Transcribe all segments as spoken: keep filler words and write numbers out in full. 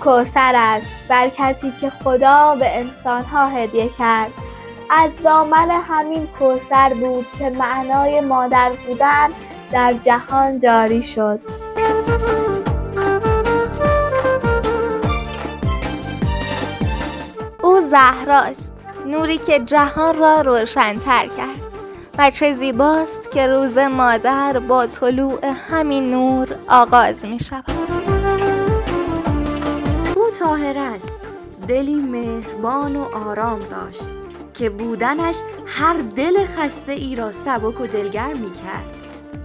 کوثر است، برکتی که خدا به انسانها هدیه کرد. از دامن همین کوثر بود که معنای مادر بودن در جهان جاری شد. او زهراست، نوری که جهان را روشن‌تر کرد و چه زیباست که روز مادر با طلوع همین نور آغاز می شود. او طاهر است، دلی مهربان و آرام داشت که بودنش هر دل خسته ای را سبک و دلگر می کرد.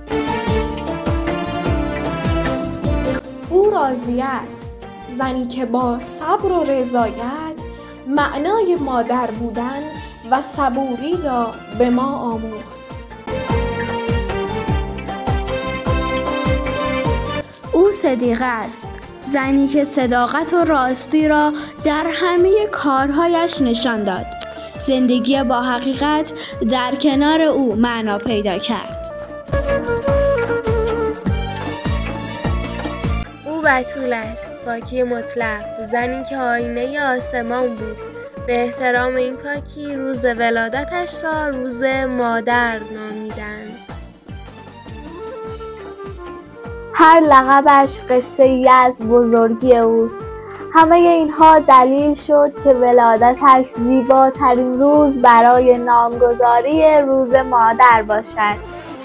او راضیه است، زنی که با صبر و رضایت معنای مادر بودن و صبوری را به ما آموخت. او صدیقه است، زنی که صداقت و راستی را در همه کارهایش نشان داد. زندگی با حقیقت در کنار او معنا پیدا کرد. او بتول است، پاکی مطلق، زنی که آینه آسمان بود. به احترام این پاکی روز ولادتش را روز مادر نامیدند. هر لقبش قصه ای از بزرگی اوست. همه اینها دلیل شد که ولادتش زیباترین روز برای نامگذاری روز مادر باشد.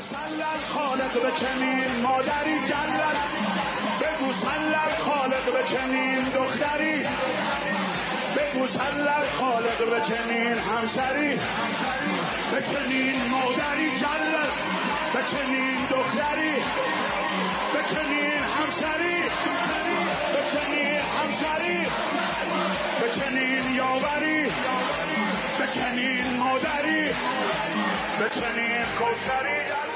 مسلل خالق به چنین همسری، به چنین مادری جلل، به چنین دختری، به چنین همسری، به چنین همسری، به چنین یاوری، به چنین مادری، به چنین کوثری.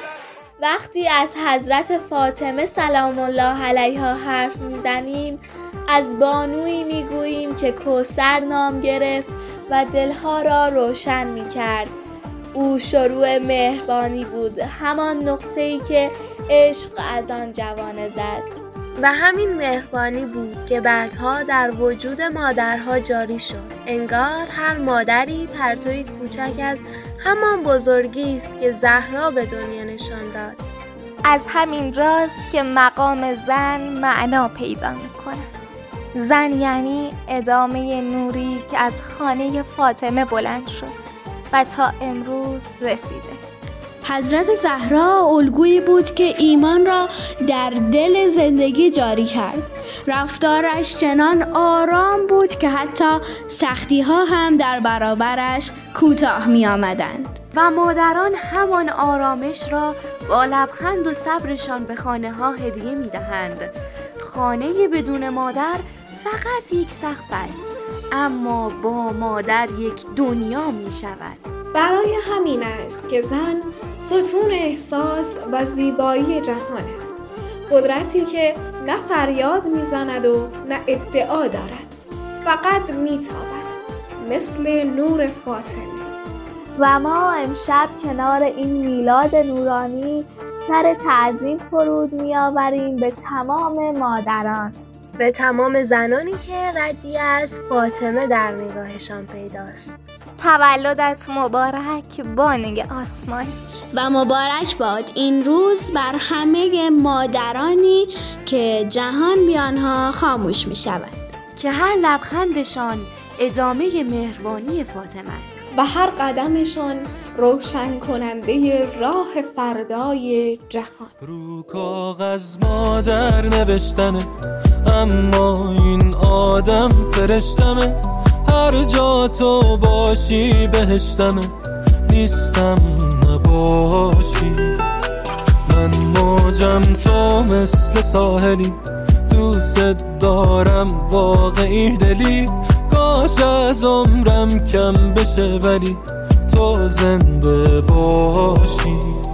وقتی از حضرت فاطمه سلام الله علیها حرف میزنیم، از بانویی میگوییم که کوثر نام گرفت و دلها را روشن میکرد. او شروع مهربانی بود، همان نقطه‌ای که عشق از آن جوانه زد. و همین مهربانی بود که بعدها در وجود مادرها جاری شد. انگار هر مادری پرتوی کوچک از همان بزرگی است که زهرا به دنیا نشان داد. از همین راست که مقام زن معنا پیدا می‌کند. زن یعنی ادامه نوری که از خانه فاطمه بلند شد و تا امروز رسیده. حضرت زهرا الگویی بود که ایمان را در دل زندگی جاری کرد. رفتارش چنان آرام بود که حتی سختی ها هم در برابرش کوتاه می آمدند. و مادران همان آرامش را با لبخند و صبرشان به خانه ها هدیه می دهند. خانه بدون مادر فقط یک سقف است، اما با مادر یک دنیا می شود. برای همین است که زن ستون احساس و زیبایی جهان است. قدرتی که نه فریاد میزند و نه ادعا دارد، فقط میتابد مثل نور فاطمه. و ما امشب کنار این میلاد نورانی سر تعظیم فرود میآوریم به تمام مادران، به تمام زنانی که ردی از فاطمه در نگاهشان پیداست. تولدت مبارک بانوی آسمان. و مبارک باد این روز بر همه مادرانی که جهان بی آنها خاموش می شود، که هر لبخندشان ادامه مهربانی فاطمه است و هر قدمشان روشن کننده راه فردای جهان. رو کاغذ مادر نوشتمت، اما این آدم فرشتمه. هر جا تو باشی بهشتمه، نیستم نباشی. من موجم تو مثل ساحلی، دوست دارم واقعی دلی. کاش از عمرم کم بشه ولی تو زنده باشی.